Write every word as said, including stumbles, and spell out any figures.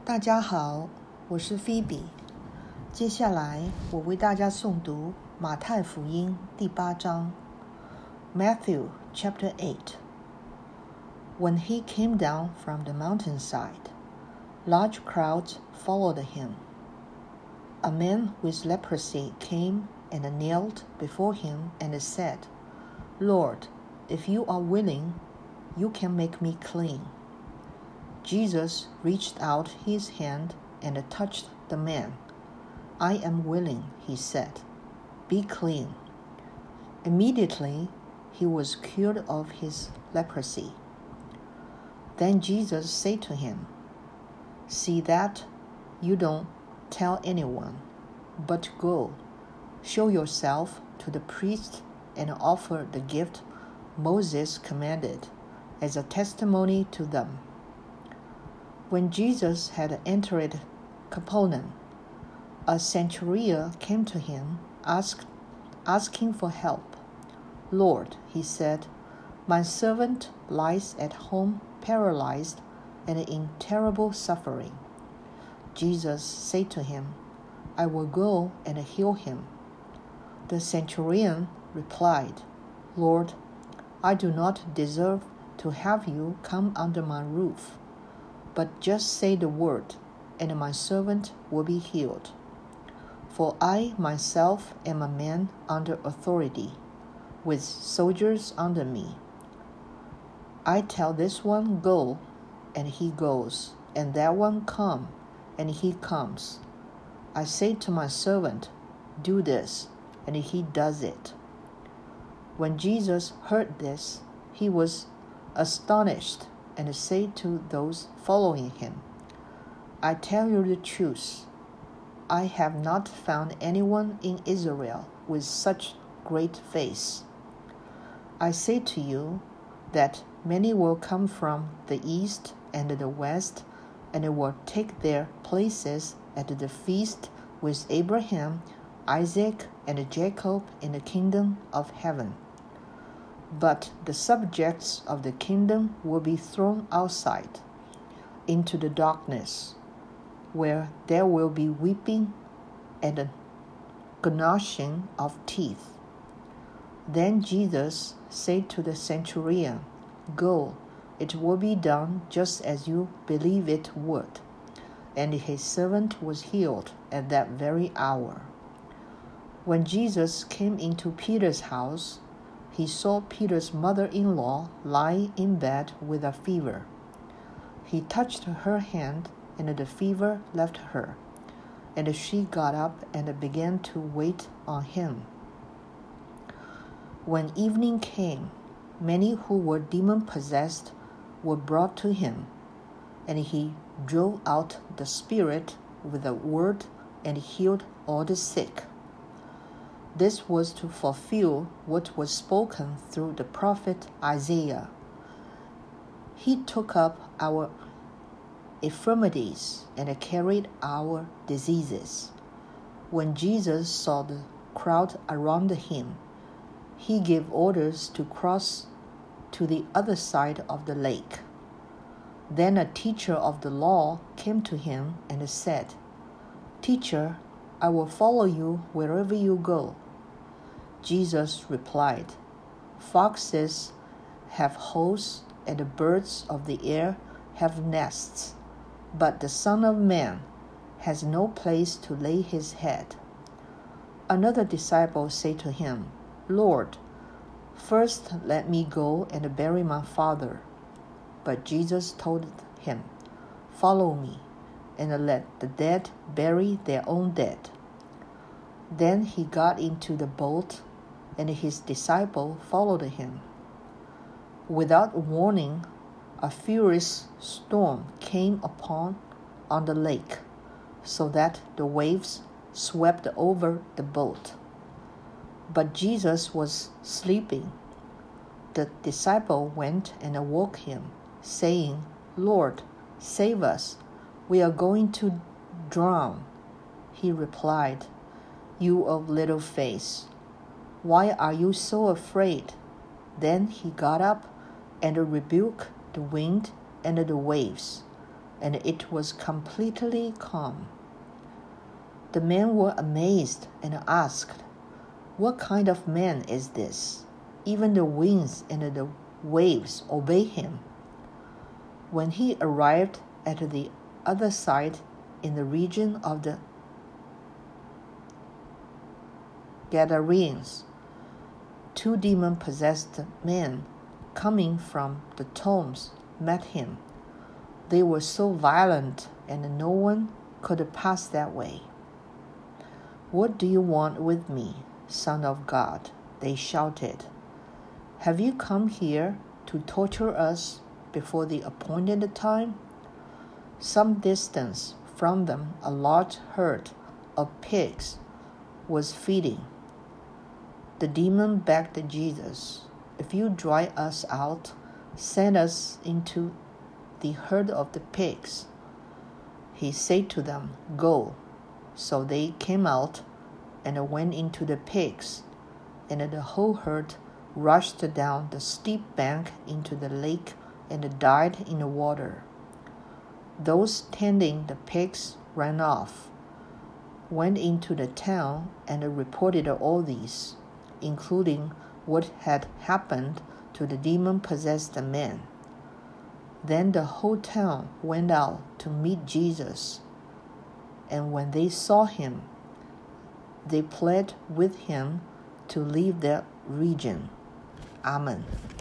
大家好，我是菲比。接下来我为大家诵读马太福音第八章 Matthew chapter eight. When he came down from the mountainside, large crowds followed him. A man with leprosy came and knelt before him and said, Lord, if you are willing, you can make me clean. Jesus reached out his hand and touched the man. I am willing, he said. Be clean. Immediately, he was cured of his leprosy. Then Jesus said to him, See that you don't tell anyone, but go, show yourself to the priest and offer the gift Moses commanded as a testimony to them. When Jesus had entered Capernaum, a centurion came to him, asked, asking for help. Lord, he said, my servant lies at home paralyzed and in terrible suffering. Jesus said to him, I will go and heal him. The centurion replied, Lord, I do not deserve to have you come under my roof, but just say the word, and my servant will be healed. For I myself am a man under authority, with soldiers under me. I tell this one, go, and he goes, and that one, come, and he comes. I say to my servant, do this, and he does it. When Jesus heard this, he was astonished and said to those following him, I tell you the truth, I have not found anyone in Israel with such great faith. I say to you that many will come from the east and the west, and will take their places at the feast with Abraham, Isaac, and Jacob in the kingdom of heaven. But the subjects of the kingdom will be thrown outside, into the darkness, where there will be weeping and gnashing of teeth. Then Jesus said to the centurion, Go, it will be done just as you believe it would. And his servant was healed at that very hour. When Jesus came into Peter's house, he saw Peter's mother-in-law lie in bed with a fever. He touched her hand, and the fever left her, and she got up and began to wait on him. When evening came, many who were demon-possessed were brought to him, and he drove out the spirit with a word and healed all the sick. This was to fulfill what was spoken through the prophet Isaiah. He took up our infirmities and carried our diseases. When Jesus saw the crowd around him, he gave orders to cross to the other side of the lake. Then a teacher of the law came to him and said, Teacher, I will follow you wherever you go. Jesus replied, Foxes have holes and the birds of the air have nests, but the Son of Man has no place to lay his head. Another disciple said to him, Lord, first let me go and bury my father. But Jesus told him, Follow me, and let the dead bury their own dead. Then he got into the boat, and his disciple followed him. Without warning, a furious storm came upon on the lake, so that the waves swept over the boat. But Jesus was sleeping. The disciple went and awoke him, saying, Lord, save us, we are going to drown. He replied, You of little faith, why are you so afraid? Then he got up and rebuked the wind and the waves, and it was completely calm. The men were amazed and asked, "What kind of man is this? Even the winds and the waves obey him." When he arrived at the other side in the region of the Gadarenes, two demon-possessed men coming from the tombs met him. They were so violent, and no one could pass that way. "What do you want with me, Son of God?" they shouted. "Have you come here to torture us before the appointed time?" Some distance from them, a large herd of pigs was feeding. The demon begged Jesus, "If you drive us out, send us into the herd of the pigs." He said to them, "Go." So they came out and went into the pigs, and the whole herd rushed down the steep bank into the lake and died in the water. Those tending the pigs ran off, went into the town, and reported all these, including what had happened to the demon-possessed men. Then the whole town went out to meet Jesus, and when they saw him, they pled with him to leave that region. Amen.